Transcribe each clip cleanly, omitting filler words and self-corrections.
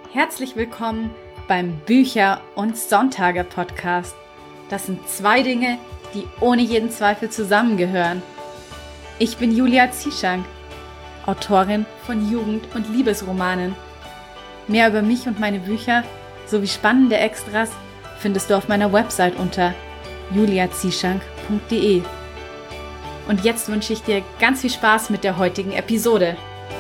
Herzlich willkommen beim Bücher- und Sonntage-Podcast. Das sind zwei Dinge, die ohne jeden Zweifel zusammengehören. Ich bin Julia Zieschank, Autorin von Jugend- und Liebesromanen. Mehr über mich und meine Bücher sowie spannende Extras findest du auf meiner Website unter juliazieschank.de. Und jetzt wünsche ich dir ganz viel Spaß mit der heutigen Episode.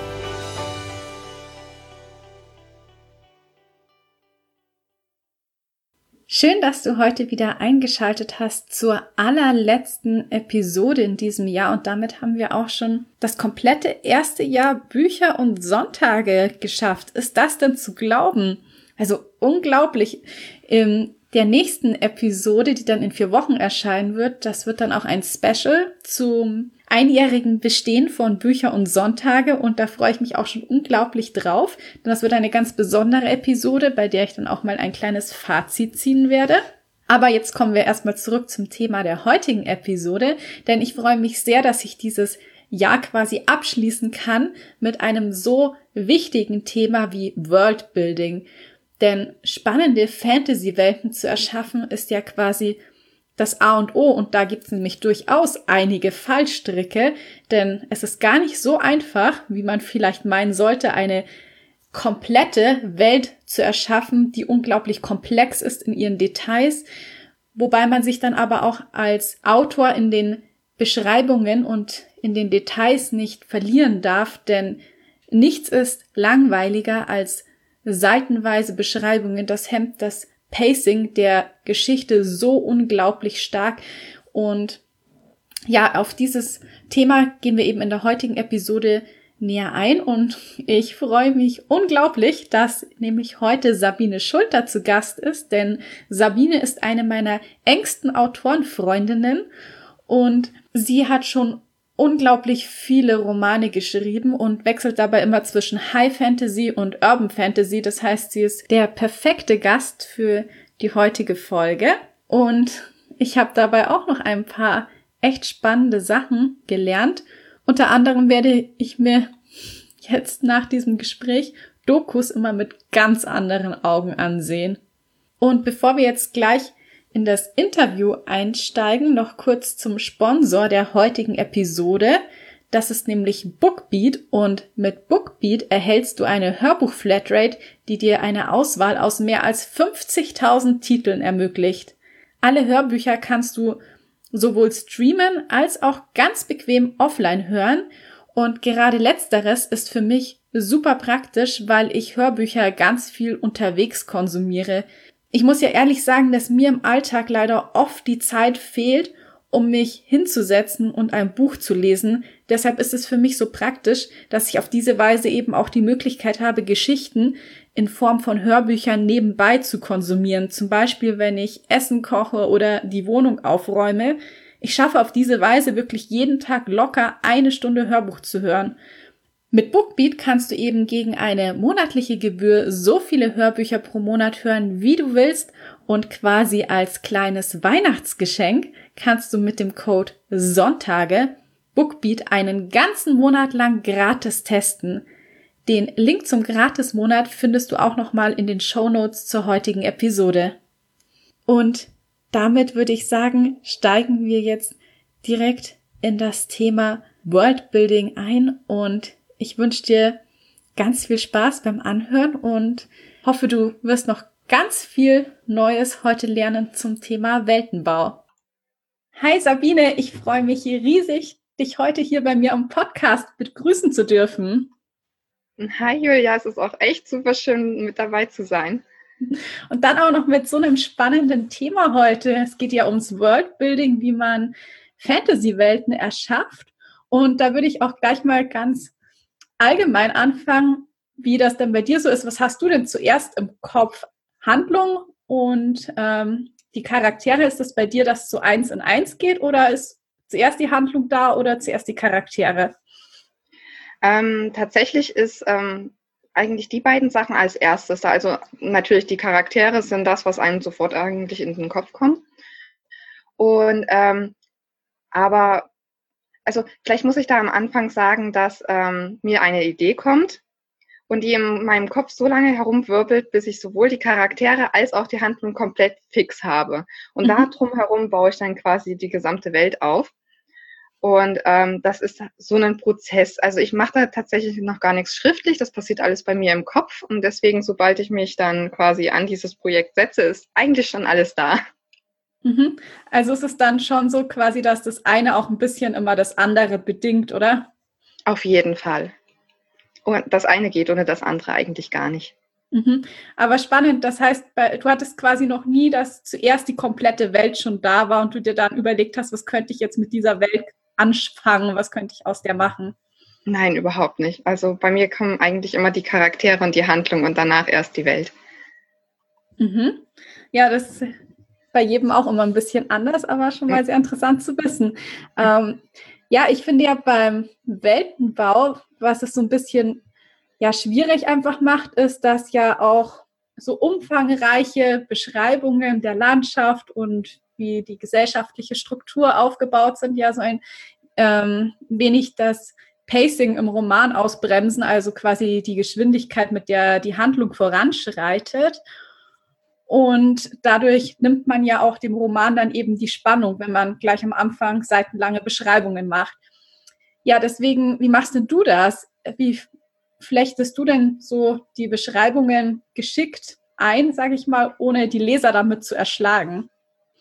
Schön, dass du heute wieder eingeschaltet hast zur allerletzten Episode in diesem Jahr und damit haben wir auch schon das komplette erste Jahr Bücher und Sonntage geschafft. Ist das denn zu glauben? Also unglaublich. In der nächsten Episode, die dann in 4 Wochen erscheinen wird, das wird dann auch ein Special zum einjährigen Bestehen von Bücher und Sonntage und da freue ich mich auch schon unglaublich drauf, denn das wird eine ganz besondere Episode, bei der ich dann auch mal ein kleines Fazit ziehen werde. Aber jetzt kommen wir erstmal zurück zum Thema der heutigen Episode, denn ich freue mich sehr, dass ich dieses Jahr quasi abschließen kann mit einem so wichtigen Thema wie Worldbuilding. Denn spannende Fantasy-Welten zu erschaffen ist ja quasi das A und O und da gibt es nämlich durchaus einige Fallstricke, denn es ist gar nicht so einfach, wie man vielleicht meinen sollte, eine komplette Welt zu erschaffen, die unglaublich komplex ist in ihren Details, wobei man sich dann aber auch als Autor in den Beschreibungen und in den Details nicht verlieren darf, denn nichts ist langweiliger als seitenweise Beschreibungen. Das hemmt das Pacing der Geschichte so unglaublich stark und ja, auf dieses Thema gehen wir eben in der heutigen Episode näher ein und ich freue mich unglaublich, dass nämlich heute Sabine Schulter zu Gast ist, denn Sabine ist eine meiner engsten Autorenfreundinnen und sie hat schon unglaublich viele Romane geschrieben und wechselt dabei immer zwischen High Fantasy und Urban Fantasy. Das heißt, sie ist der perfekte Gast für die heutige Folge. Und ich habe dabei auch noch ein paar echt spannende Sachen gelernt. Unter anderem werde ich mir jetzt nach diesem Gespräch Dokus immer mit ganz anderen Augen ansehen. Und bevor wir jetzt gleich in das Interview einsteigen, noch kurz zum Sponsor der heutigen Episode. Das ist nämlich Bookbeat und mit Bookbeat erhältst du eine Hörbuch-Flatrate, die dir eine Auswahl aus mehr als 50.000 Titeln ermöglicht. Alle Hörbücher kannst du sowohl streamen als auch ganz bequem offline hören und gerade letzteres ist für mich super praktisch, weil ich Hörbücher ganz viel unterwegs konsumiere. Ich muss ja ehrlich sagen, dass mir im Alltag leider oft die Zeit fehlt, um mich hinzusetzen und ein Buch zu lesen. Deshalb ist es für mich so praktisch, dass ich auf diese Weise eben auch die Möglichkeit habe, Geschichten in Form von Hörbüchern nebenbei zu konsumieren. Zum Beispiel, wenn ich Essen koche oder die Wohnung aufräume. Ich schaffe auf diese Weise wirklich jeden Tag locker 1 Stunde Hörbuch zu hören. Mit Bookbeat kannst du eben gegen eine monatliche Gebühr so viele Hörbücher pro Monat hören, wie du willst und quasi als kleines Weihnachtsgeschenk kannst du mit dem Code Sonntage Bookbeat einen ganzen Monat lang gratis testen. Den Link zum Gratismonat findest du auch nochmal in den Shownotes zur heutigen Episode. Und damit würde ich sagen, steigen wir jetzt direkt in das Thema Worldbuilding ein und ich wünsche dir ganz viel Spaß beim Anhören und hoffe, du wirst noch ganz viel Neues heute lernen zum Thema Weltenbau. Hi Sabine, ich freue mich riesig, dich heute hier bei mir am Podcast begrüßen zu dürfen. Hi Julia, es ist auch echt super schön, mit dabei zu sein. Und dann auch noch mit so einem spannenden Thema heute. Es geht ja ums Worldbuilding, wie man Fantasy-Welten erschafft. Und da würde ich auch gleich mal ganz allgemein anfangen, wie das denn bei dir so ist. Was hast du denn zuerst im Kopf? Handlung und die Charaktere, ist das bei dir, dass es so 1 in 1 geht oder ist zuerst die Handlung da oder zuerst die Charaktere? Tatsächlich ist eigentlich die beiden Sachen als erstes da. Also natürlich die Charaktere sind das, was einem sofort eigentlich in den Kopf kommt. Und aber also vielleicht muss ich da am Anfang sagen, dass mir eine Idee kommt und die in meinem Kopf so lange herumwirbelt, bis ich sowohl die Charaktere als auch die Handlung komplett fix habe. Und da drumherum baue ich dann quasi die gesamte Welt auf. Und das ist so ein Prozess. Also ich mache da tatsächlich noch gar nichts schriftlich. Das passiert alles bei mir im Kopf. Und deswegen, sobald ich mich dann quasi an dieses Projekt setze, ist eigentlich schon alles da. Also ist es dann schon so quasi, dass das eine auch ein bisschen immer das andere bedingt, oder? Auf jeden Fall. Und das eine geht ohne das andere eigentlich gar nicht. Aber spannend, das heißt, du hattest quasi noch nie, dass zuerst die komplette Welt schon da war und du dir dann überlegt hast, was könnte ich jetzt mit dieser Welt anfangen, was könnte ich aus der machen? Nein, überhaupt nicht. Also bei mir kommen eigentlich immer die Charaktere und die Handlung und danach erst die Welt. Ja, das ist bei jedem auch immer ein bisschen anders, aber schon mal sehr interessant zu wissen. Ja, ich finde ja beim Weltenbau, was es so ein bisschen schwierig einfach macht, ist, dass ja auch so umfangreiche Beschreibungen der Landschaft und wie die gesellschaftliche Struktur aufgebaut sind, ja so ein wenig das Pacing im Roman ausbremsen, also quasi die Geschwindigkeit, mit der die Handlung voranschreitet. Und dadurch nimmt man ja auch dem Roman dann eben die Spannung, wenn man gleich am Anfang seitenlange Beschreibungen macht. Ja, deswegen, wie machst denn du das? Wie flechtest du denn so die Beschreibungen geschickt ein, sage ich mal, ohne die Leser damit zu erschlagen?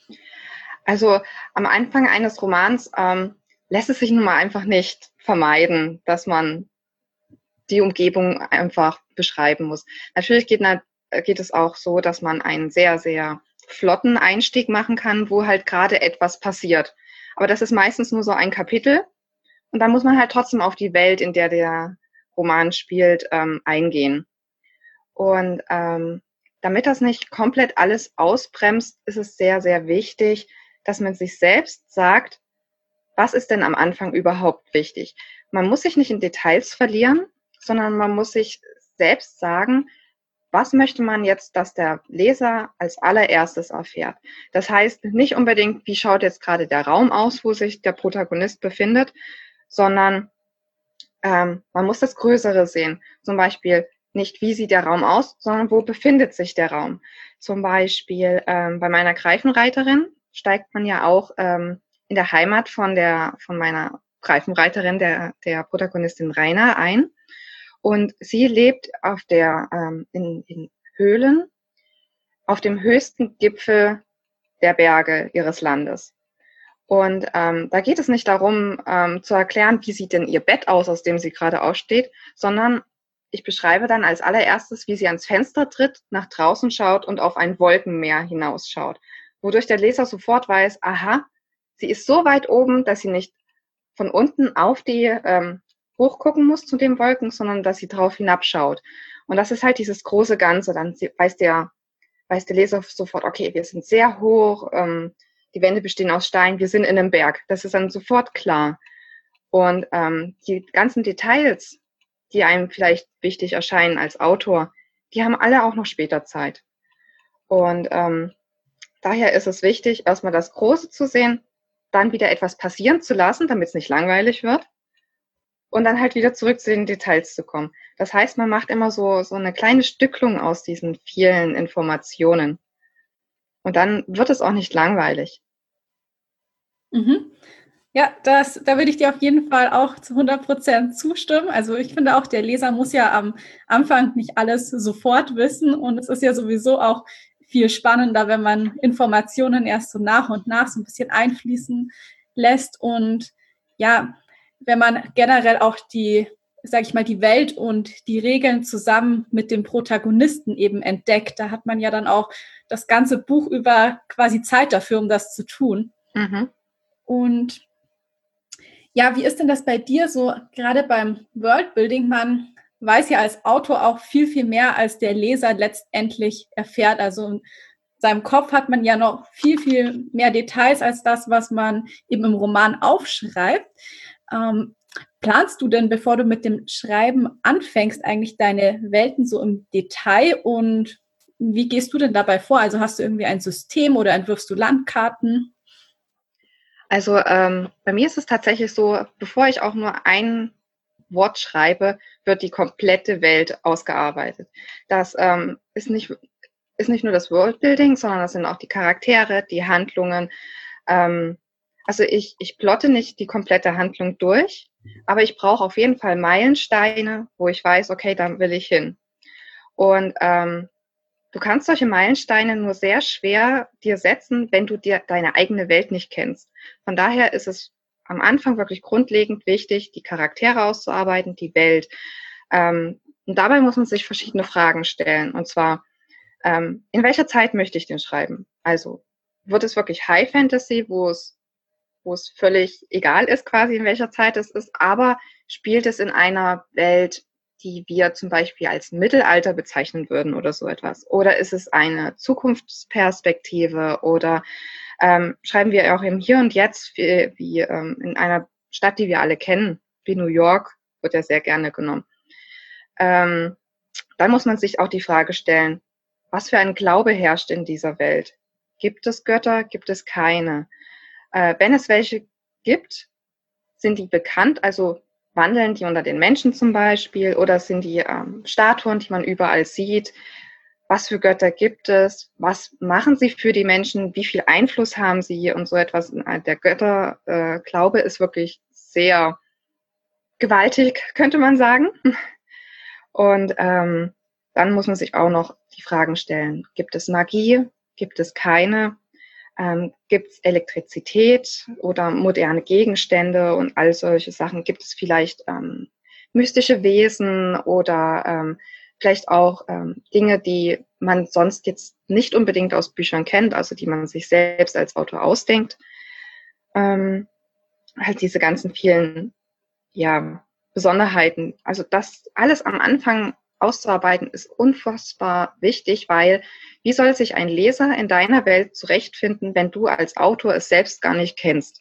Also am Anfang eines Romans lässt es sich nun mal einfach nicht vermeiden, dass man die Umgebung einfach beschreiben muss. Natürlich geht es auch so, dass man einen sehr, sehr flotten Einstieg machen kann, wo halt gerade etwas passiert. Aber das ist meistens nur so ein Kapitel. Und dann muss man halt trotzdem auf die Welt, in der der Roman spielt, eingehen. Und damit das nicht komplett alles ausbremst, ist es sehr, sehr wichtig, dass man sich selbst sagt, was ist denn am Anfang überhaupt wichtig? Man muss sich nicht in Details verlieren, sondern man muss sich selbst sagen, was möchte man jetzt, dass der Leser als allererstes erfährt? Das heißt nicht unbedingt, wie schaut jetzt gerade der Raum aus, wo sich der Protagonist befindet, sondern man muss das Größere sehen. Zum Beispiel nicht, wie sieht der Raum aus, sondern wo befindet sich der Raum. Zum Beispiel bei meiner Greifenreiterin steigt man ja auch in der Heimat von meiner Greifenreiterin, der Protagonistin Raina, ein. Und sie lebt in Höhlen auf dem höchsten Gipfel der Berge ihres Landes. Und da geht es nicht darum, zu erklären, wie sieht denn ihr Bett aus dem sie gerade aufsteht, sondern ich beschreibe dann als allererstes, wie sie ans Fenster tritt, nach draußen schaut und auf ein Wolkenmeer hinausschaut, wodurch der Leser sofort weiß, aha, sie ist so weit oben, dass sie nicht von unten auf die hochgucken muss zu den Wolken, sondern dass sie drauf hinabschaut. Und das ist halt dieses große Ganze. Dann weiß der Leser sofort, okay, wir sind sehr hoch, die Wände bestehen aus Stein, wir sind in einem Berg. Das ist dann sofort klar. Und die ganzen Details, die einem vielleicht wichtig erscheinen als Autor, die haben alle auch noch später Zeit. Und daher ist es wichtig, erstmal das Große zu sehen, dann wieder etwas passieren zu lassen, damit es nicht langweilig wird. Und dann halt wieder zurück zu den Details zu kommen. Das heißt, man macht immer so eine kleine Stückelung aus diesen vielen Informationen. Und dann wird es auch nicht langweilig. Ja, da würde ich dir auf jeden Fall auch zu 100% zustimmen. Also ich finde auch, der Leser muss ja am Anfang nicht alles sofort wissen. Und es ist ja sowieso auch viel spannender, wenn man Informationen erst so nach und nach so ein bisschen einfließen lässt. Und ja, wenn man generell auch die Welt und die Regeln zusammen mit dem Protagonisten eben entdeckt, da hat man ja dann auch das ganze Buch über quasi Zeit dafür, um das zu tun. Und ja, wie ist denn das bei dir so, gerade beim Worldbuilding? Man weiß ja als Autor auch viel, viel mehr, als der Leser letztendlich erfährt. Also in seinem Kopf hat man ja noch viel, viel mehr Details als das, was man eben im Roman aufschreibt. Planst du denn, bevor du mit dem Schreiben anfängst, eigentlich deine Welten so im Detail und wie gehst du denn dabei vor? Also hast du irgendwie ein System oder entwirfst du Landkarten? Also bei mir ist es tatsächlich so, bevor ich auch nur ein Wort schreibe, wird die komplette Welt ausgearbeitet. Das ist nicht nur das Worldbuilding, sondern das sind auch die Charaktere, die Handlungen. Also ich plotte nicht die komplette Handlung durch, aber ich brauche auf jeden Fall Meilensteine, wo ich weiß, okay, da will ich hin. Und du kannst solche Meilensteine nur sehr schwer dir setzen, wenn du dir deine eigene Welt nicht kennst. Von daher ist es am Anfang wirklich grundlegend wichtig, die Charaktere auszuarbeiten, die Welt. Und dabei muss man sich verschiedene Fragen stellen. Und zwar, in welcher Zeit möchte ich den schreiben? Also wird es wirklich High Fantasy, wo es völlig egal ist quasi, in welcher Zeit es ist, aber spielt es in einer Welt, die wir zum Beispiel als Mittelalter bezeichnen würden oder so etwas? Oder ist es eine Zukunftsperspektive oder schreiben wir auch im Hier und Jetzt wie in einer Stadt, die wir alle kennen, wie New York, wird ja sehr gerne genommen. Dann muss man sich auch die Frage stellen, was für ein Glaube herrscht in dieser Welt? Gibt es Götter? Gibt es keine? Wenn es welche gibt, sind die bekannt, also wandeln die unter den Menschen zum Beispiel oder sind die Statuen, die man überall sieht? Was für Götter gibt es? Was machen sie für die Menschen? Wie viel Einfluss haben sie und so etwas? Der Götterglaube ist wirklich sehr gewaltig, könnte man sagen. Und dann muss man sich auch noch die Fragen stellen, gibt es Magie? Gibt es keine? Gibt es Elektrizität oder moderne Gegenstände und all solche Sachen? Gibt es vielleicht mystische Wesen oder vielleicht auch Dinge, die man sonst jetzt nicht unbedingt aus Büchern kennt, also die man sich selbst als Autor ausdenkt? Halt diese ganzen vielen Besonderheiten. Also das alles am Anfang auszuarbeiten ist unfassbar wichtig, weil wie soll sich ein Leser in deiner Welt zurechtfinden, wenn du als Autor es selbst gar nicht kennst?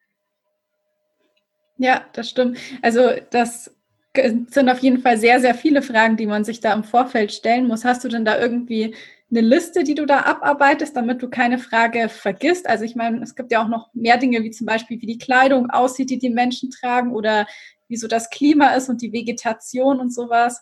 Ja, das stimmt. Also das sind auf jeden Fall sehr, sehr viele Fragen, die man sich da im Vorfeld stellen muss. Hast du denn da irgendwie eine Liste, die du da abarbeitest, damit du keine Frage vergisst? Also ich meine, es gibt ja auch noch mehr Dinge, wie zum Beispiel, wie die Kleidung aussieht, die die Menschen tragen oder wie so das Klima ist und die Vegetation und sowas.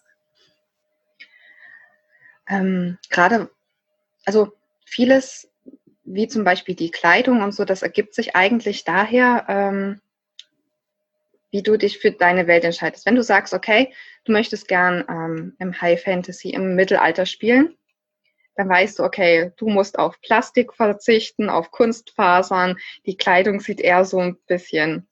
Gerade, also vieles, wie zum Beispiel die Kleidung und so, das ergibt sich eigentlich daher, wie du dich für deine Welt entscheidest. Wenn du sagst, okay, du möchtest gern im High Fantasy, im Mittelalter spielen, dann weißt du, okay, du musst auf Plastik verzichten, auf Kunstfasern. Die Kleidung sieht eher so ein bisschen,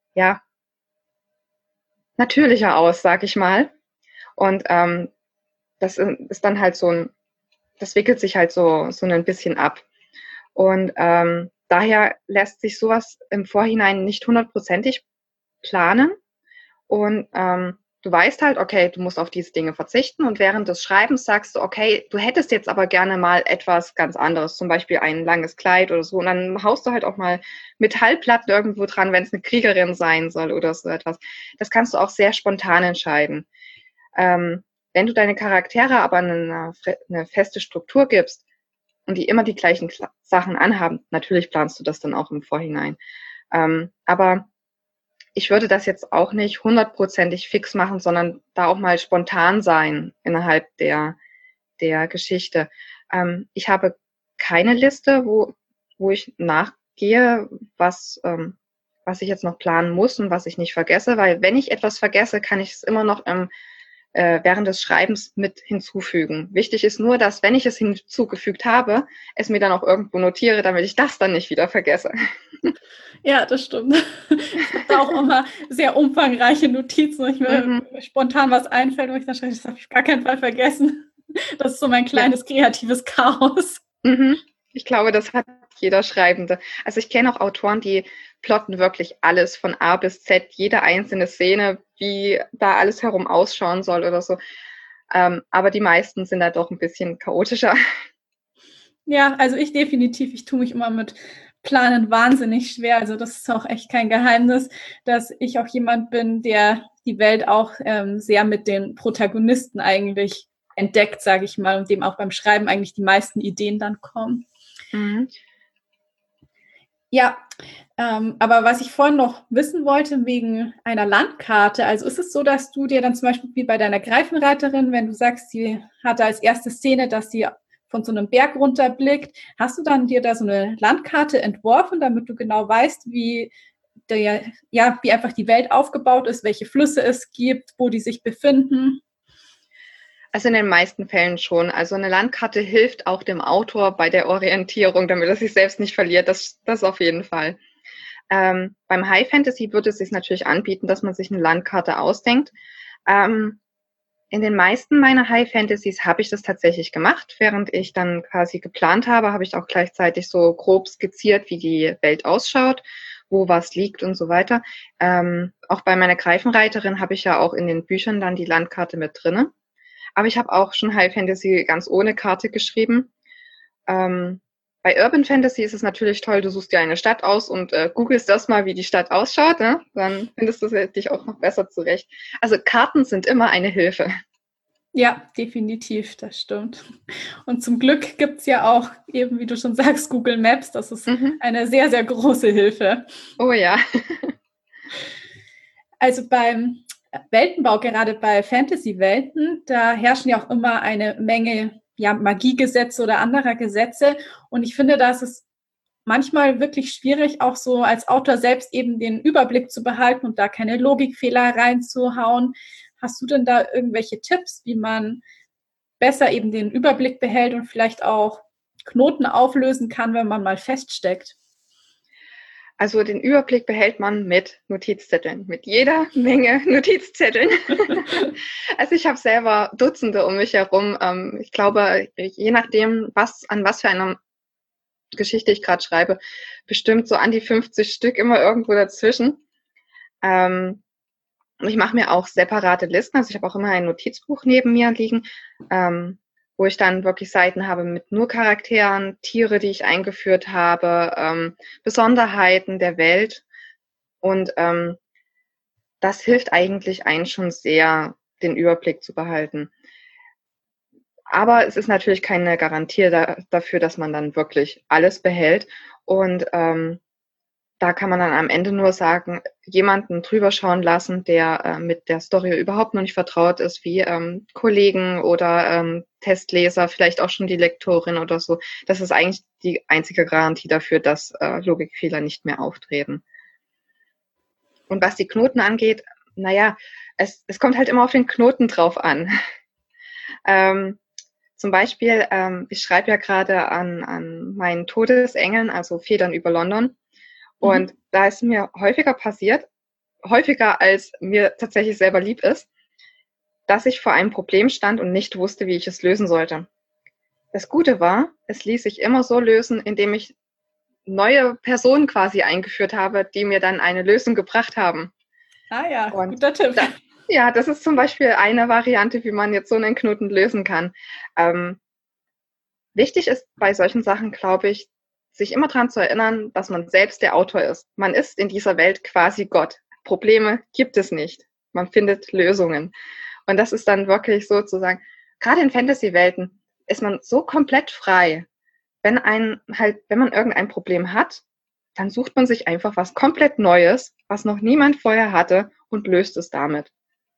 natürlicher aus, sag ich mal. Und das ist dann halt das wickelt sich halt so ein bisschen ab. Und daher lässt sich sowas im Vorhinein nicht 100%ig planen. Und du weißt halt, okay, du musst auf diese Dinge verzichten und während des Schreibens sagst du, okay, du hättest jetzt aber gerne mal etwas ganz anderes, zum Beispiel ein langes Kleid oder so und dann haust du halt auch mal Metallplatten irgendwo dran, wenn es eine Kriegerin sein soll oder so etwas. Das kannst du auch sehr spontan entscheiden. Wenn du deine Charaktere aber eine feste Struktur gibst und die immer die gleichen Sachen anhaben, natürlich planst du das dann auch im Vorhinein. Aber ich würde das jetzt auch nicht 100%ig fix machen, sondern da auch mal spontan sein innerhalb der Geschichte. Ich habe keine Liste, wo ich nachgehe, was ich jetzt noch planen muss und was ich nicht vergesse, weil wenn ich etwas vergesse, kann ich es immer noch während des Schreibens mit hinzufügen. Wichtig ist nur, dass, wenn ich es hinzugefügt habe, es mir dann auch irgendwo notiere, damit ich das dann nicht wieder vergesse. Ja, das stimmt. Ich habe da auch immer sehr umfangreiche Notizen, wo ich mir spontan was einfällt, wo ich dann schreibe, das habe ich auf gar keinen Fall vergessen. Das ist so mein kleines kreatives Chaos. Ich glaube, das hat jeder Schreibende. Also ich kenne auch Autoren, die plotten wirklich alles von A bis Z, jede einzelne Szene, wie da alles herum ausschauen soll oder so. Aber die meisten sind da doch ein bisschen chaotischer. Ja, also ich definitiv, ich tue mich immer mit Planen wahnsinnig schwer. Also das ist auch echt kein Geheimnis, dass ich auch jemand bin, der die Welt auch sehr mit den Protagonisten eigentlich entdeckt, sage ich mal, und dem auch beim Schreiben eigentlich die meisten Ideen dann kommen. Ja, aber was ich vorhin noch wissen wollte wegen einer Landkarte, also ist es so, dass du dir dann zum Beispiel wie bei deiner Greifenreiterin, wenn du sagst, sie hatte als erste Szene, dass sie von so einem Berg runterblickt, hast du dann dir da so eine Landkarte entworfen, damit du genau weißt, wie einfach die Welt aufgebaut ist, welche Flüsse es gibt, wo die sich befinden? Also in den meisten Fällen schon. Also eine Landkarte hilft auch dem Autor bei der Orientierung, damit er sich selbst nicht verliert. Das auf jeden Fall. Beim High Fantasy würde es sich natürlich anbieten, dass man sich eine Landkarte ausdenkt. In den meisten meiner High Fantasies habe ich das tatsächlich gemacht. Während ich dann quasi geplant habe, habe ich auch gleichzeitig so grob skizziert, wie die Welt ausschaut, wo was liegt und so weiter. Auch bei meiner Greifenreiterin habe ich ja auch in den Büchern dann die Landkarte mit drinne. Aber ich habe auch schon High Fantasy ganz ohne Karte geschrieben. Bei Urban Fantasy ist es natürlich toll, du suchst dir eine Stadt aus und googelst das mal, wie die Stadt ausschaut. Ne? Dann findest du dich auch noch besser zurecht. Also Karten sind immer eine Hilfe. Ja, definitiv, das stimmt. Und zum Glück gibt es ja auch eben, wie du schon sagst, Google Maps. Das ist eine sehr, sehr große Hilfe. Oh ja. Also beim Weltenbau, gerade bei Fantasy-Welten, da herrschen ja auch immer eine Menge Magiegesetze oder anderer Gesetze. Und ich finde, da ist es manchmal wirklich schwierig, auch so als Autor selbst eben den Überblick zu behalten und da keine Logikfehler reinzuhauen. Hast du denn da irgendwelche Tipps, wie man besser eben den Überblick behält und vielleicht auch Knoten auflösen kann, wenn man mal feststeckt? Also den Überblick behält man mit Notizzetteln, mit jeder Menge Notizzetteln. Also ich habe selber Dutzende um mich herum. Ich glaube, je nachdem, an was für einer Geschichte ich gerade schreibe, bestimmt so an die 50 Stück immer irgendwo dazwischen. Ich mache mir auch separate Listen. Also ich habe auch immer ein Notizbuch neben mir liegen, wo ich dann wirklich Seiten habe mit nur Charakteren, Tiere, die ich eingeführt habe, Besonderheiten der Welt. Und das hilft eigentlich einen schon sehr, den Überblick zu behalten. Aber es ist natürlich keine Garantie dafür, dass man dann wirklich alles behält. Und da kann man dann am Ende nur sagen, jemanden drüber schauen lassen, der mit der Story überhaupt noch nicht vertraut ist, wie Kollegen oder Testleser, vielleicht auch schon die Lektorin oder so. Das ist eigentlich die einzige Garantie dafür, dass Logikfehler nicht mehr auftreten. Und was die Knoten angeht, naja, es kommt halt immer auf den Knoten drauf an. Zum Beispiel, ich schreibe ja gerade an meinen Todesengeln, also Federn über London. Und da ist mir häufiger passiert, häufiger als mir tatsächlich selber lieb ist, dass ich vor einem Problem stand und nicht wusste, wie ich es lösen sollte. Das Gute war, es ließ sich immer so lösen, indem ich neue Personen quasi eingeführt habe, die mir dann eine Lösung gebracht haben. Ah ja, und guter Tipp. Ja, das ist zum Beispiel eine Variante, wie man jetzt so einen Knoten lösen kann. Wichtig ist bei solchen Sachen, glaube ich, sich immer daran zu erinnern, dass man selbst der Autor ist. Man ist in dieser Welt quasi Gott. Probleme gibt es nicht. Man findet Lösungen. Und das ist dann wirklich sozusagen, gerade in Fantasy-Welten ist man so komplett frei. Wenn man irgendein Problem hat, dann sucht man sich einfach was komplett Neues, was noch niemand vorher hatte und löst es damit.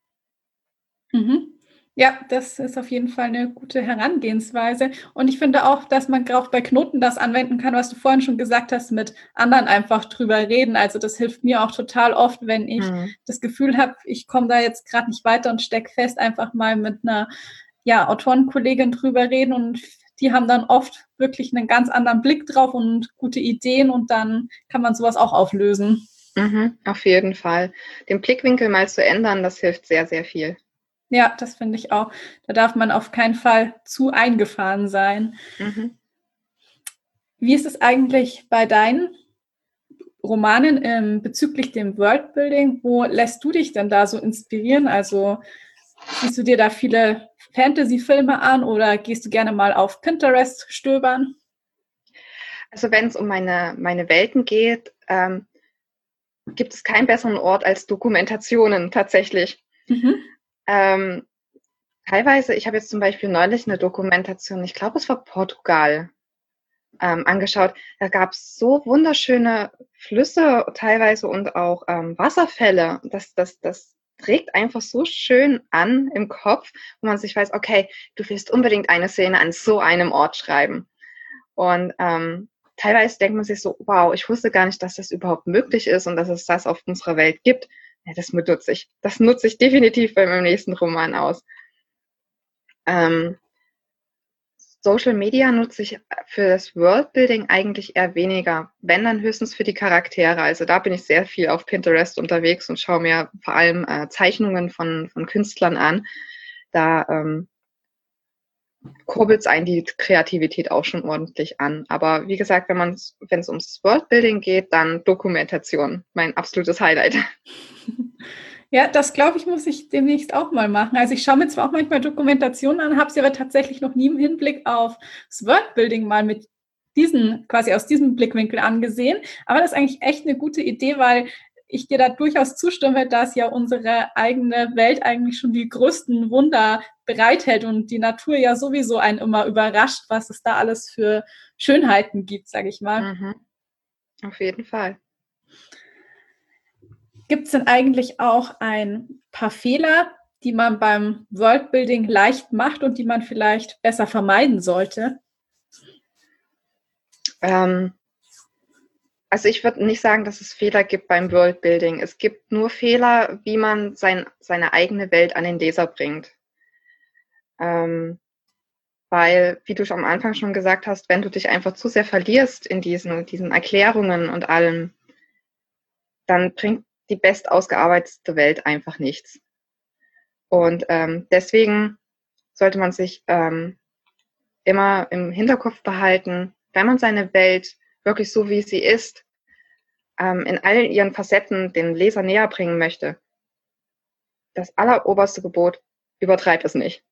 Ja, das ist auf jeden Fall eine gute Herangehensweise. Und ich finde auch, dass man auch bei Knoten das anwenden kann, was du vorhin schon gesagt hast, mit anderen einfach drüber reden. Also das hilft mir auch total oft, wenn ich das Gefühl habe, ich komme da jetzt gerade nicht weiter und stecke fest, einfach mal mit einer Autorenkollegin drüber reden, und die haben dann oft wirklich einen ganz anderen Blick drauf und gute Ideen, und dann kann man sowas auch auflösen. Auf jeden Fall. Den Blickwinkel mal zu ändern, das hilft sehr, sehr viel. Ja, das finde ich auch. Da darf man auf keinen Fall zu eingefahren sein. Wie ist es eigentlich bei deinen Romanen bezüglich dem Worldbuilding? Wo lässt du dich denn da so inspirieren? Also siehst du dir da viele Fantasy-Filme an oder gehst du gerne mal auf Pinterest stöbern? Also wenn es um meine Welten geht, gibt es keinen besseren Ort als Dokumentationen tatsächlich. Teilweise, ich habe jetzt zum Beispiel neulich eine Dokumentation, ich glaube, es war Portugal, angeschaut. Da gab es so wunderschöne Flüsse teilweise und auch Wasserfälle. Das trägt einfach so schön an im Kopf, wo man sich weiß, okay, du willst unbedingt eine Szene an so einem Ort schreiben. Und teilweise denkt man sich so, wow, ich wusste gar nicht, dass das überhaupt möglich ist und dass es das auf unserer Welt gibt. Ja, das nutze ich. Das nutze ich definitiv bei meinem nächsten Roman aus. Social Media nutze ich für das Worldbuilding eigentlich eher weniger, wenn dann höchstens für die Charaktere. Also da bin ich sehr viel auf Pinterest unterwegs und schaue mir vor allem Zeichnungen von Künstlern an. Da kurbelt es einen die Kreativität auch schon ordentlich an. Aber wie gesagt, wenn es ums Worldbuilding geht, dann Dokumentation, mein absolutes Highlight. Ja, das glaube ich, muss ich demnächst auch mal machen. Also ich schaue mir zwar auch manchmal Dokumentationen an, habe sie aber tatsächlich noch nie im Hinblick auf das Worldbuilding mal mit quasi aus diesem Blickwinkel angesehen. Aber das ist eigentlich echt eine gute Idee, weil ich dir da durchaus zustimme, dass ja unsere eigene Welt eigentlich schon die größten Wunder bereithält und die Natur ja sowieso einen immer überrascht, was es da alles für Schönheiten gibt, sage ich mal. Mhm. Auf jeden Fall. Gibt es denn eigentlich auch ein paar Fehler, die man beim Worldbuilding leicht macht und die man vielleicht besser vermeiden sollte? Also ich würde nicht sagen, dass es Fehler gibt beim Worldbuilding. Es gibt nur Fehler, wie man seine eigene Welt an den Leser bringt. Weil, wie du schon am Anfang schon gesagt hast, wenn du dich einfach zu sehr verlierst in diesen Erklärungen und allem, dann bringt die bestausgearbeitete Welt einfach nichts. Und deswegen sollte man sich immer im Hinterkopf behalten, wenn man seine Welt wirklich so, wie sie ist, in all ihren Facetten den Leser näher bringen möchte. Das alleroberste Gebot, übertreib es nicht.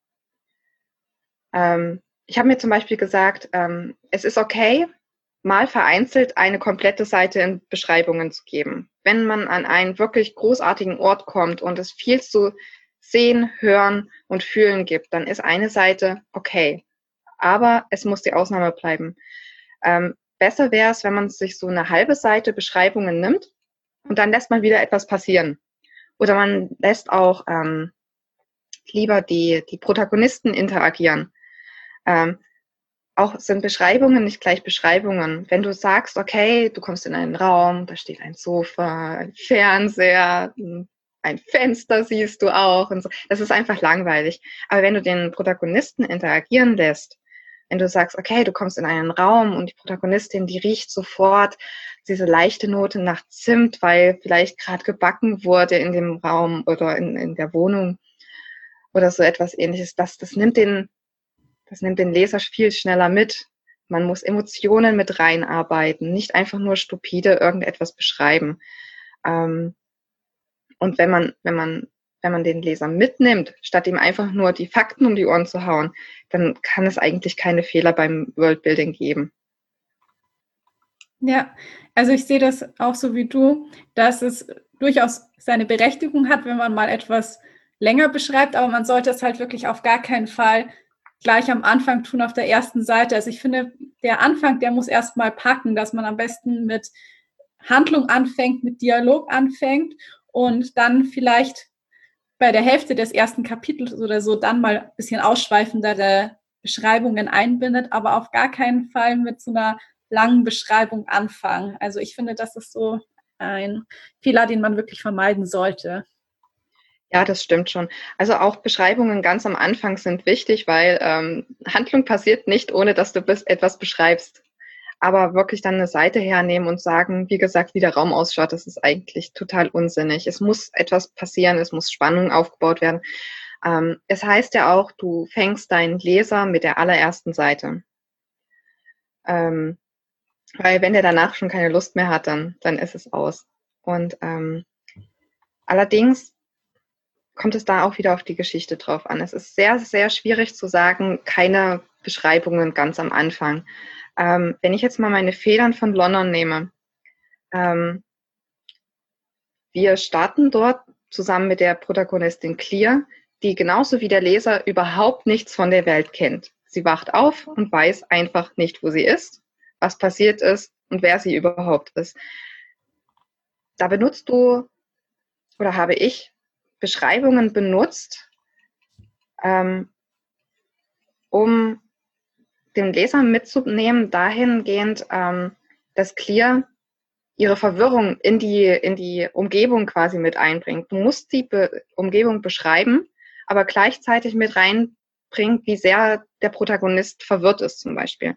Ich habe mir zum Beispiel gesagt, es ist okay, mal vereinzelt eine komplette Seite in Beschreibungen zu geben. Wenn man an einen wirklich großartigen Ort kommt und es viel zu sehen, hören und fühlen gibt, dann ist eine Seite okay. Aber es muss die Ausnahme bleiben. Besser wäre es, wenn man sich so eine halbe Seite Beschreibungen nimmt und dann lässt man wieder etwas passieren. Oder man lässt auch lieber die Protagonisten interagieren. Auch sind Beschreibungen nicht gleich Beschreibungen. Wenn du sagst, okay, du kommst in einen Raum, da steht ein Sofa, ein Fernseher, ein Fenster siehst du auch und so. Das ist einfach langweilig. Aber wenn du den Protagonisten interagieren lässt, wenn du sagst, okay, du kommst in einen Raum und die Protagonistin, die riecht sofort diese leichte Note nach Zimt, weil vielleicht gerade gebacken wurde in dem Raum oder in der Wohnung oder so etwas Ähnliches. Das nimmt den Leser viel schneller mit. Man muss Emotionen mit reinarbeiten, nicht einfach nur stupide irgendetwas beschreiben. Und wenn man den Leser mitnimmt, statt ihm einfach nur die Fakten um die Ohren zu hauen, dann kann es eigentlich keine Fehler beim Worldbuilding geben. Ja, also ich sehe das auch so wie du, dass es durchaus seine Berechtigung hat, wenn man mal etwas länger beschreibt, aber man sollte es halt wirklich auf gar keinen Fall gleich am Anfang tun, auf der ersten Seite. Also ich finde, der Anfang, der muss erst mal packen, dass man am besten mit Handlung anfängt, mit Dialog anfängt und dann vielleicht bei der Hälfte des ersten Kapitels oder so dann mal ein bisschen ausschweifendere Beschreibungen einbindet, aber auf gar keinen Fall mit so einer langen Beschreibung anfangen. Also ich finde, das ist so ein Fehler, den man wirklich vermeiden sollte. Ja, das stimmt schon. Also auch Beschreibungen ganz am Anfang sind wichtig, weil Handlung passiert nicht, ohne dass du etwas beschreibst. Aber wirklich dann eine Seite hernehmen und sagen, wie gesagt, wie der Raum ausschaut, das ist eigentlich total unsinnig. Es muss etwas passieren, es muss Spannung aufgebaut werden. Es heißt ja auch, du fängst deinen Leser mit der allerersten Seite. Weil wenn der danach schon keine Lust mehr hat, dann ist es aus. Und allerdings kommt es da auch wieder auf die Geschichte drauf an. Es ist sehr, sehr schwierig zu sagen, keine Beschreibungen ganz am Anfang. Wenn ich jetzt mal meine Federn von London nehme, wir starten dort zusammen mit der Protagonistin Clear, die genauso wie der Leser überhaupt nichts von der Welt kennt. Sie wacht auf und weiß einfach nicht, wo sie ist, was passiert ist und wer sie überhaupt ist. Da benutzt du, oder habe ich, Beschreibungen benutzt, um den Leser mitzunehmen, dahingehend, dass Clear ihre Verwirrung in die Umgebung quasi mit einbringt. Du musst die Umgebung beschreiben, aber gleichzeitig mit reinbringt, wie sehr der Protagonist verwirrt ist zum Beispiel.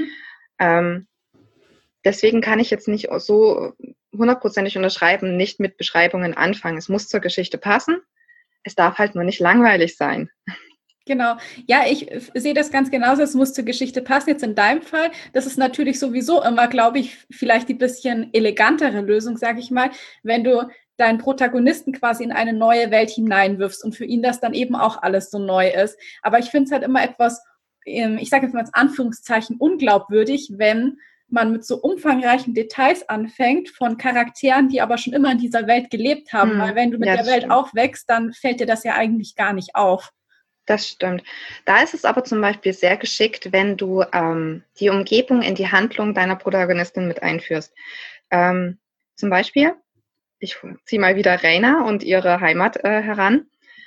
Deswegen kann ich jetzt nicht so hundertprozentig unterschreiben, nicht mit Beschreibungen anfangen. Es muss zur Geschichte passen. Es darf halt nur nicht langweilig sein. Genau. Ja, ich sehe das ganz genauso. Es muss zur Geschichte passen. Jetzt in deinem Fall, das ist natürlich sowieso immer, glaube ich, vielleicht die bisschen elegantere Lösung, sage ich mal, wenn du deinen Protagonisten quasi in eine neue Welt hineinwirfst und für ihn das dann eben auch alles so neu ist. Aber ich finde es halt immer etwas, ich sage jetzt mal in Anführungszeichen, unglaubwürdig, wenn man mit so umfangreichen Details anfängt von Charakteren, die aber schon immer in dieser Welt gelebt haben. Weil wenn du mit der Welt aufwächst, dann fällt dir das ja eigentlich gar nicht auf. Das stimmt. Da ist es aber zum Beispiel sehr geschickt, wenn du die Umgebung in die Handlung deiner Protagonistin mit einführst. Zum Beispiel, ich ziehe mal wieder Reina und ihre Heimat heran.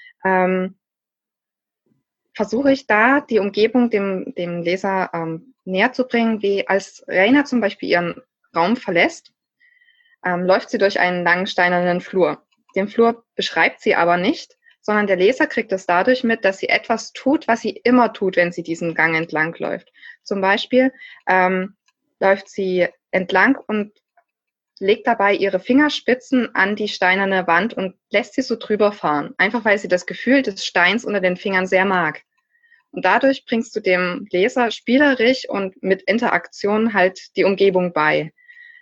Versuche ich da, die Umgebung dem Leser näher zu bringen, wie als Reina zum Beispiel ihren Raum verlässt, läuft sie durch einen langen steinernen Flur. Den Flur beschreibt sie aber nicht, sondern der Leser kriegt es dadurch mit, dass sie etwas tut, was sie immer tut, wenn sie diesen Gang entlang läuft. Zum Beispiel läuft sie entlang und legt dabei ihre Fingerspitzen an die steinerne Wand und lässt sie so drüber fahren, einfach weil sie das Gefühl des Steins unter den Fingern sehr mag. Und dadurch bringst du dem Leser spielerisch und mit Interaktion halt die Umgebung bei.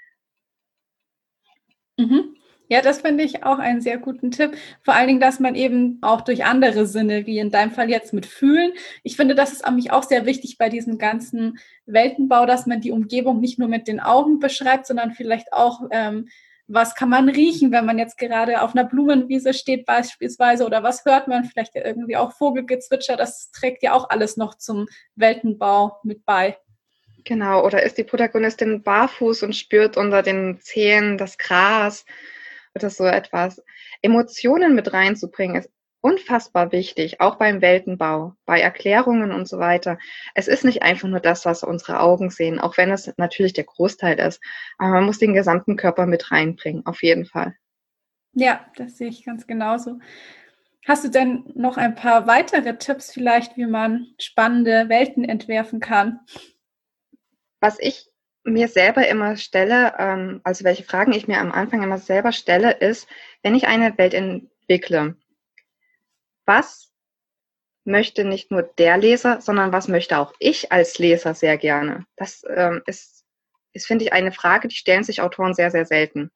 Ja, das finde ich auch einen sehr guten Tipp. Vor allen Dingen, dass man eben auch durch andere Sinne, wie in deinem Fall jetzt mit Fühlen. Ich finde, das ist mich auch sehr wichtig bei diesem ganzen Weltenbau, dass man die Umgebung nicht nur mit den Augen beschreibt, sondern vielleicht auch, was kann man riechen, wenn man jetzt gerade auf einer Blumenwiese steht beispielsweise, oder was hört man, vielleicht irgendwie auch Vogelgezwitscher. Das trägt ja auch alles noch zum Weltenbau mit bei. Genau, oder ist die Protagonistin barfuß und spürt unter den Zehen das Gras oder so etwas. Emotionen mit reinzubringen ist unfassbar wichtig, auch beim Weltenbau, bei Erklärungen und so weiter. Es ist nicht einfach nur das, was unsere Augen sehen, auch wenn es natürlich der Großteil ist. Aber man muss den gesamten Körper mit reinbringen, auf jeden Fall. Ja, das sehe ich ganz genauso. Hast du denn noch ein paar weitere Tipps vielleicht, wie man spannende Welten entwerfen kann? Was ich mir selber immer stelle, also welche Fragen ich mir am Anfang immer selber stelle, ist, wenn ich eine Welt entwickle, was möchte nicht nur der Leser, sondern was möchte auch ich als Leser sehr gerne? Das ist, finde ich, eine Frage, die stellen sich Autoren sehr, sehr selten.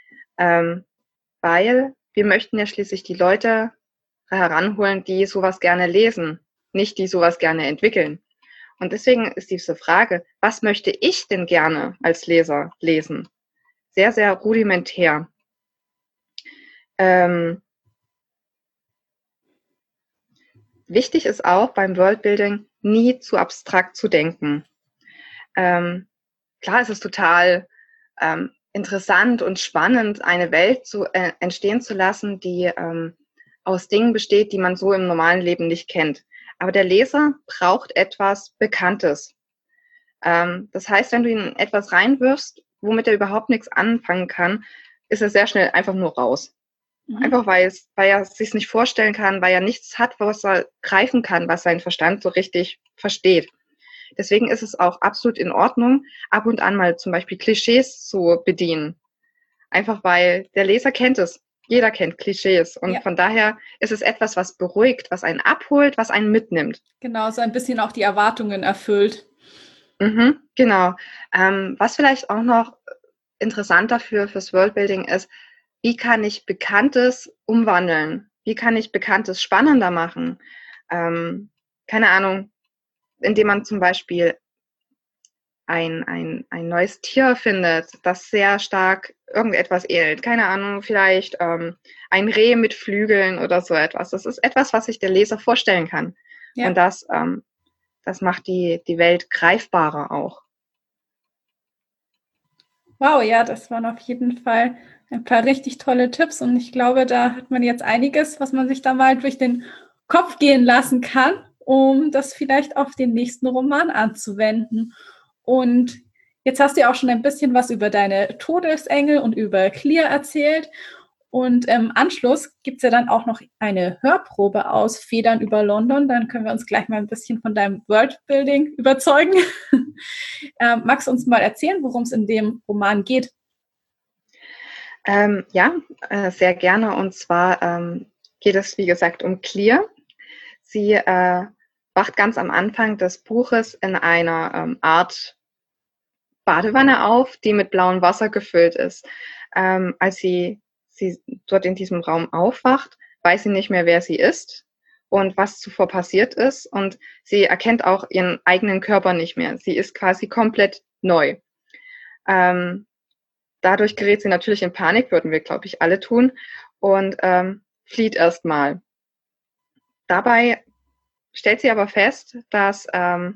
Weil wir möchten ja schließlich die Leute heranholen, die sowas gerne lesen, nicht die sowas gerne entwickeln. Und deswegen ist diese Frage, was möchte ich denn gerne als Leser lesen? Sehr, sehr rudimentär. Wichtig ist auch beim Worldbuilding, nie zu abstrakt zu denken. Klar, es ist total interessant und spannend, eine Welt entstehen zu lassen, die aus Dingen besteht, die man so im normalen Leben nicht kennt. Aber der Leser braucht etwas Bekanntes. Das heißt, wenn du ihn etwas reinwirfst, womit er überhaupt nichts anfangen kann, ist er sehr schnell einfach nur raus. Einfach weil er es sich nicht vorstellen kann, weil er nichts hat, was er greifen kann, was sein Verstand so richtig versteht. Deswegen ist es auch absolut in Ordnung, ab und an mal zum Beispiel Klischees zu bedienen. Einfach weil der Leser kennt es. Jeder kennt Klischees. Und von daher ist es etwas, was beruhigt, was einen abholt, was einen mitnimmt. Genau, so ein bisschen auch die Erwartungen erfüllt. Genau. Was vielleicht auch noch interessanter fürs Worldbuilding ist, wie kann ich Bekanntes umwandeln? Wie kann ich Bekanntes spannender machen? Keine Ahnung, indem man zum Beispiel ein neues Tier findet, das sehr stark irgendetwas ähnelt. Keine Ahnung, vielleicht ein Reh mit Flügeln oder so etwas. Das ist etwas, was sich der Leser vorstellen kann. Ja. Und das macht die Welt greifbarer auch. Wow, ja, das waren auf jeden Fall ein paar richtig tolle Tipps und ich glaube, da hat man jetzt einiges, was man sich da mal durch den Kopf gehen lassen kann, um das vielleicht auf den nächsten Roman anzuwenden. Und jetzt hast du ja auch schon ein bisschen was über deine Todesengel und über Clear erzählt. Und im Anschluss gibt es ja dann auch noch eine Hörprobe aus Federn über London. Dann können wir uns gleich mal ein bisschen von deinem Worldbuilding überzeugen. Magst du uns mal erzählen, worum es in dem Roman geht? Sehr gerne. Und zwar geht es, wie gesagt, um Clear. Sie wacht ganz am Anfang des Buches in einer Art Badewanne auf, die mit blauem Wasser gefüllt ist. Als sie dort in diesem Raum aufwacht, weiß sie nicht mehr, wer sie ist und was zuvor passiert ist. Und sie erkennt auch ihren eigenen Körper nicht mehr. Sie ist quasi komplett neu. Dadurch gerät sie natürlich in Panik, würden wir, glaube ich, alle tun, und flieht erstmal. Dabei stellt sie aber fest, dass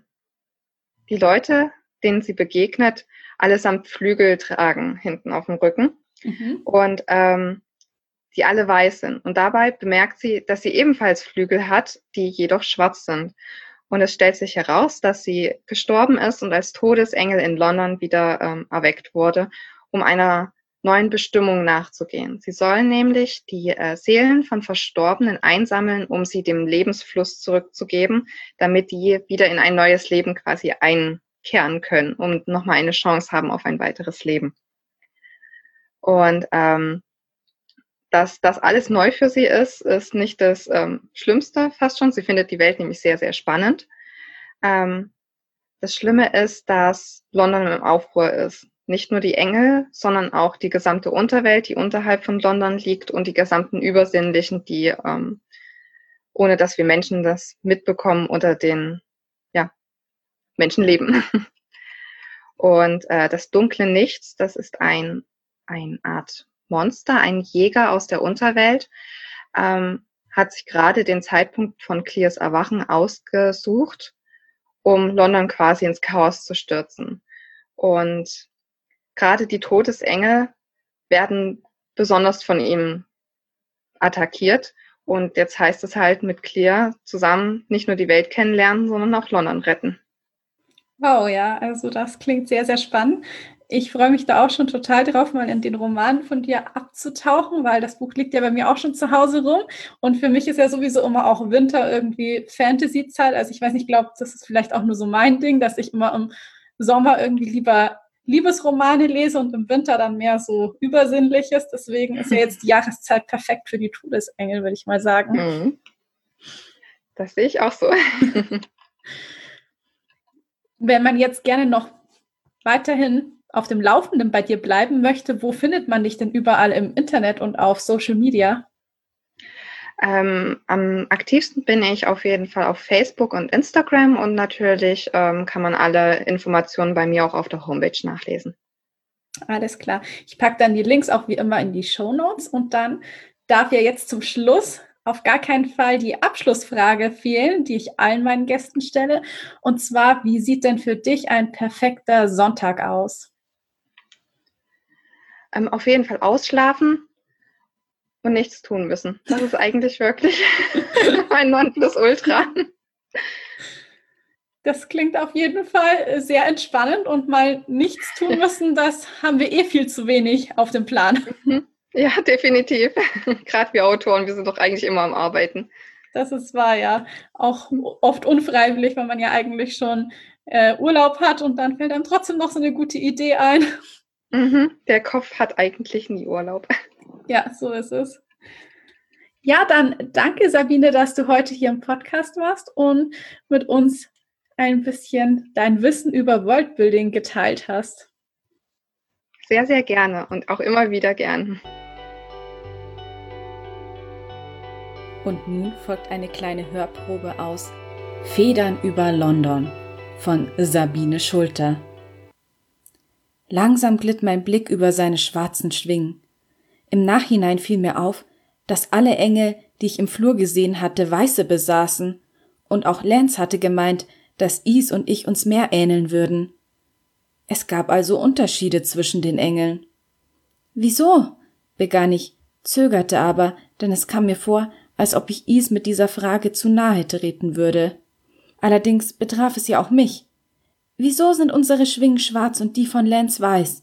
die Leute, denen sie begegnet, allesamt Flügel tragen hinten auf dem Rücken und die alle weiß sind. Und dabei bemerkt sie, dass sie ebenfalls Flügel hat, die jedoch schwarz sind. Und es stellt sich heraus, dass sie gestorben ist und als Todesengel in London wieder erweckt wurde, um einer neuen Bestimmung nachzugehen. Sie sollen nämlich die Seelen von Verstorbenen einsammeln, um sie dem Lebensfluss zurückzugeben, damit die wieder in ein neues Leben quasi einkehren können und nochmal eine Chance haben auf ein weiteres Leben. Und dass das alles neu für sie ist nicht das Schlimmste fast schon. Sie findet die Welt nämlich sehr, sehr spannend. Das Schlimme ist, dass London im Aufruhr ist. Nicht nur die Engel, sondern auch die gesamte Unterwelt, die unterhalb von London liegt, und die gesamten Übersinnlichen, die, ohne dass wir Menschen das mitbekommen, unter den Menschen leben. Und das dunkle Nichts, das ist eine Art Monster, ein Jäger aus der Unterwelt, hat sich gerade den Zeitpunkt von Clears Erwachen ausgesucht, um London quasi ins Chaos zu stürzen. Und gerade die Todesengel werden besonders von ihm attackiert. Und jetzt heißt es halt mit Clear zusammen nicht nur die Welt kennenlernen, sondern auch London retten. Wow, ja, also das klingt sehr, sehr spannend. Ich freue mich da auch schon total drauf, mal in den Roman von dir abzutauchen, weil das Buch liegt ja bei mir auch schon zu Hause rum. Und für mich ist ja sowieso immer auch Winter irgendwie Fantasy-Zeit. Also ich weiß nicht, ich glaube, das ist vielleicht auch nur so mein Ding, dass ich immer im Sommer irgendwie lieber Liebesromane lese und im Winter dann mehr so Übersinnliches. Deswegen ist ja jetzt die Jahreszeit perfekt für die Todesengel, würde ich mal sagen. Das sehe ich auch so. Wenn man jetzt gerne noch weiterhin auf dem Laufenden bei dir bleiben möchte, wo findet man dich denn überall im Internet und auf Social Media? Am aktivsten bin ich auf jeden Fall auf Facebook und Instagram, und natürlich kann man alle Informationen bei mir auch auf der Homepage nachlesen. Alles klar. Ich packe dann die Links auch wie immer in die Shownotes, und dann darf ja jetzt zum Schluss auf gar keinen Fall die Abschlussfrage fehlen, die ich allen meinen Gästen stelle. Und zwar, wie sieht denn für dich ein perfekter Sonntag aus? Auf jeden Fall ausschlafen und nichts tun müssen. Das ist eigentlich wirklich mein Nonplusultra. Das klingt auf jeden Fall sehr entspannend, und mal nichts tun müssen, das haben wir viel zu wenig auf dem Plan. Ja, definitiv. Gerade wir Autoren, wir sind doch eigentlich immer am Arbeiten. Das ist wahr, ja. Auch oft unfreiwillig, weil man ja eigentlich schon Urlaub hat, und dann fällt einem trotzdem noch so eine gute Idee ein. Der Kopf hat eigentlich nie Urlaub. Ja, so ist es. Ja, dann danke, Sabine, dass du heute hier im Podcast warst und mit uns ein bisschen dein Wissen über Worldbuilding geteilt hast. Sehr, sehr gerne und auch immer wieder gern. Und nun folgt eine kleine Hörprobe aus Federn über London von Sabine Schulter. Langsam glitt mein Blick über seine schwarzen Schwingen. Im Nachhinein fiel mir auf, dass alle Engel, die ich im Flur gesehen hatte, Weiße besaßen, und auch Lance hatte gemeint, dass Is und ich uns mehr ähneln würden. Es gab also Unterschiede zwischen den Engeln. »Wieso?« begann ich, zögerte aber, denn es kam mir vor, als ob ich Is mit dieser Frage zu nahe treten würde. Allerdings betraf es ja auch mich. »Wieso sind unsere Schwingen schwarz und die von Lance weiß?«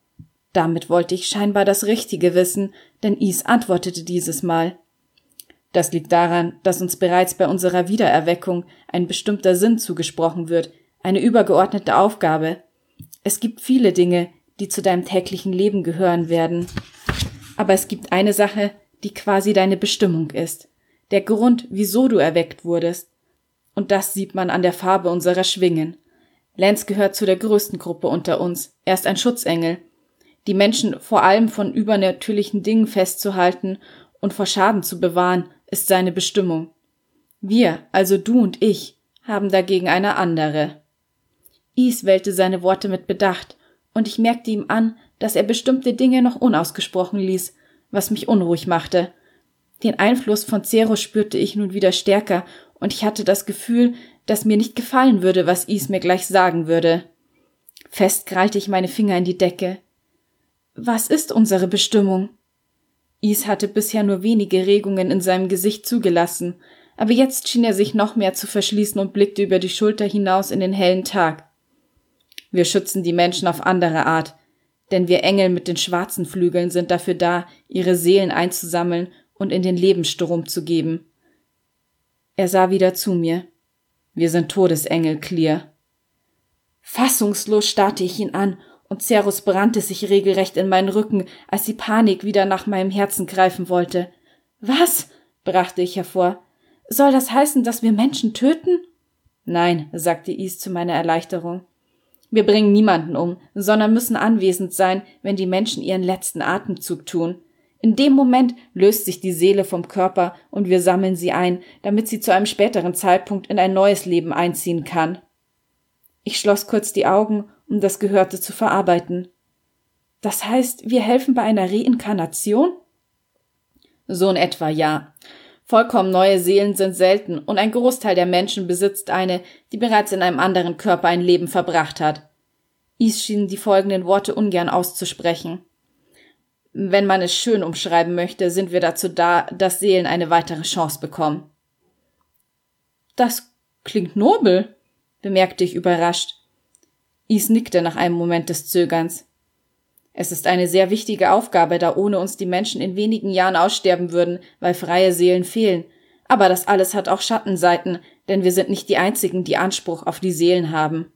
Damit wollte ich scheinbar das Richtige wissen, denn Is antwortete dieses Mal. »Das liegt daran, dass uns bereits bei unserer Wiedererweckung ein bestimmter Sinn zugesprochen wird, eine übergeordnete Aufgabe. Es gibt viele Dinge, die zu deinem täglichen Leben gehören werden. Aber es gibt eine Sache, die quasi deine Bestimmung ist. Der Grund, wieso du erweckt wurdest. Und das sieht man an der Farbe unserer Schwingen. Lance gehört zu der größten Gruppe unter uns. Er ist ein Schutzengel. Die Menschen vor allem von übernatürlichen Dingen festzuhalten und vor Schaden zu bewahren, ist seine Bestimmung. Wir, also du und ich, haben dagegen eine andere.« Is wählte seine Worte mit Bedacht, und ich merkte ihm an, dass er bestimmte Dinge noch unausgesprochen ließ, was mich unruhig machte. Den Einfluss von Cerus spürte ich nun wieder stärker, und ich hatte das Gefühl, dass mir nicht gefallen würde, was Is mir gleich sagen würde. Fest krallte ich meine Finger in die Decke. »Was ist unsere Bestimmung?« Is hatte bisher nur wenige Regungen in seinem Gesicht zugelassen, aber jetzt schien er sich noch mehr zu verschließen und blickte über die Schulter hinaus in den hellen Tag. »Wir schützen die Menschen auf andere Art, denn wir Engel mit den schwarzen Flügeln sind dafür da, ihre Seelen einzusammeln und in den Lebensstrom zu geben.« Er sah wieder zu mir. »Wir sind Todesengel, Clear.« Fassungslos starrte ich ihn an, und Cerus brannte sich regelrecht in meinen Rücken, als die Panik wieder nach meinem Herzen greifen wollte. »Was?« brachte ich hervor. »Soll das heißen, dass wir Menschen töten?« »Nein«, sagte Is zu meiner Erleichterung. »Wir bringen niemanden um, sondern müssen anwesend sein, wenn die Menschen ihren letzten Atemzug tun. In dem Moment löst sich die Seele vom Körper und wir sammeln sie ein, damit sie zu einem späteren Zeitpunkt in ein neues Leben einziehen kann.« Ich schloss kurz die Augen, um das Gehörte zu verarbeiten. »Das heißt, wir helfen bei einer Reinkarnation?« »So in etwa, ja. Vollkommen neue Seelen sind selten und ein Großteil der Menschen besitzt eine, die bereits in einem anderen Körper ein Leben verbracht hat.« Is schien die folgenden Worte ungern auszusprechen. »Wenn man es schön umschreiben möchte, sind wir dazu da, dass Seelen eine weitere Chance bekommen.« »Das klingt nobel«, bemerkte ich überrascht. Is nickte nach einem Moment des Zögerns. »Es ist eine sehr wichtige Aufgabe, da ohne uns die Menschen in wenigen Jahren aussterben würden, weil freie Seelen fehlen. Aber das alles hat auch Schattenseiten, denn wir sind nicht die Einzigen, die Anspruch auf die Seelen haben.«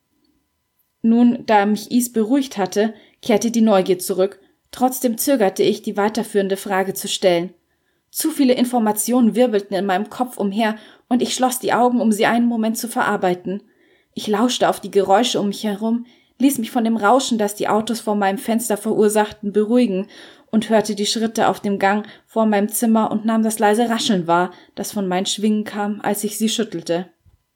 Nun, da mich Is beruhigt hatte, kehrte die Neugier zurück. Trotzdem zögerte ich, die weiterführende Frage zu stellen. Zu viele Informationen wirbelten in meinem Kopf umher, und ich schloss die Augen, um sie einen Moment zu verarbeiten. Ich lauschte auf die Geräusche um mich herum, ließ mich von dem Rauschen, das die Autos vor meinem Fenster verursachten, beruhigen und hörte die Schritte auf dem Gang vor meinem Zimmer und nahm das leise Rascheln wahr, das von meinen Schwingen kam, als ich sie schüttelte.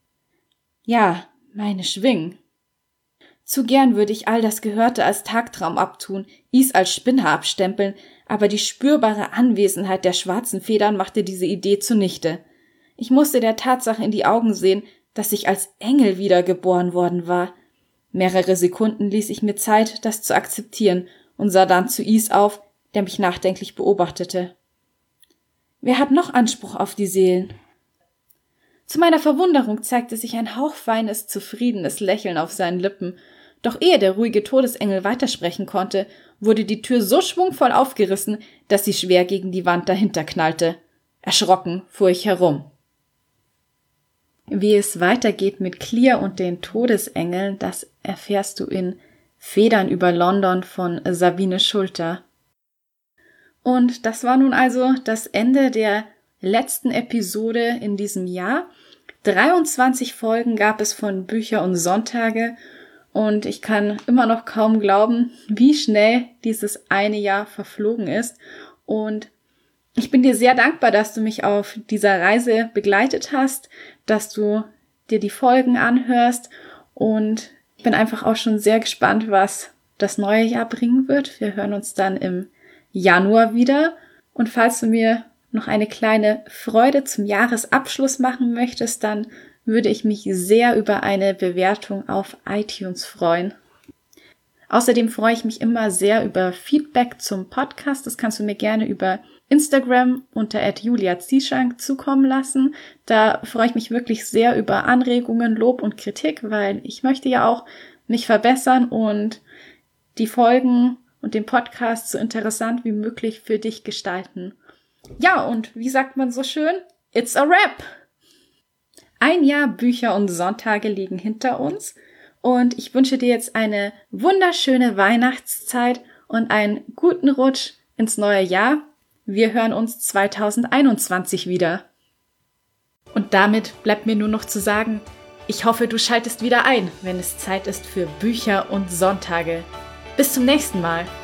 Ja, meine Schwingen. Zu gern würde ich all das Gehörte als Tagtraum abtun, Is als Spinner abstempeln, aber die spürbare Anwesenheit der schwarzen Federn machte diese Idee zunichte. Ich musste der Tatsache in die Augen sehen, dass ich als Engel wiedergeboren worden war. Mehrere Sekunden ließ ich mir Zeit, das zu akzeptieren, und sah dann zu Is auf, der mich nachdenklich beobachtete. »Wer hat noch Anspruch auf die Seelen?« Zu meiner Verwunderung zeigte sich ein hauchfeines, zufriedenes Lächeln auf seinen Lippen, doch ehe der ruhige Todesengel weitersprechen konnte, wurde die Tür so schwungvoll aufgerissen, dass sie schwer gegen die Wand dahinter knallte. Erschrocken fuhr ich herum. Wie es weitergeht mit Clear und den Todesengeln, das erfährst du in Federn über London von Sabine Schulter. Und das war nun also das Ende der letzten Episode in diesem Jahr. 23 Folgen gab es von Bücher und Sonntage und ich kann immer noch kaum glauben, wie schnell dieses eine Jahr verflogen ist. Und ich bin dir sehr dankbar, dass du mich auf dieser Reise begleitet hast, dass du dir die Folgen anhörst und ich bin einfach auch schon sehr gespannt, was das neue Jahr bringen wird. Wir hören uns dann im Januar wieder und falls du mir noch eine kleine Freude zum Jahresabschluss machen möchtest, dann würde ich mich sehr über eine Bewertung auf iTunes freuen. Außerdem freue ich mich immer sehr über Feedback zum Podcast. Das kannst du mir gerne über Instagram unter @julia-zieschank zukommen lassen. Da freue ich mich wirklich sehr über Anregungen, Lob und Kritik, weil ich möchte ja auch mich verbessern und die Folgen und den Podcast so interessant wie möglich für dich gestalten. Ja, und wie sagt man so schön? It's a wrap! Ein Jahr Bücher und Sonntage liegen hinter uns und ich wünsche dir jetzt eine wunderschöne Weihnachtszeit und einen guten Rutsch ins neue Jahr. Wir hören uns 2021 wieder. Und damit bleibt mir nur noch zu sagen, ich hoffe, du schaltest wieder ein, wenn es Zeit ist für Bücher und Sonntage. Bis zum nächsten Mal.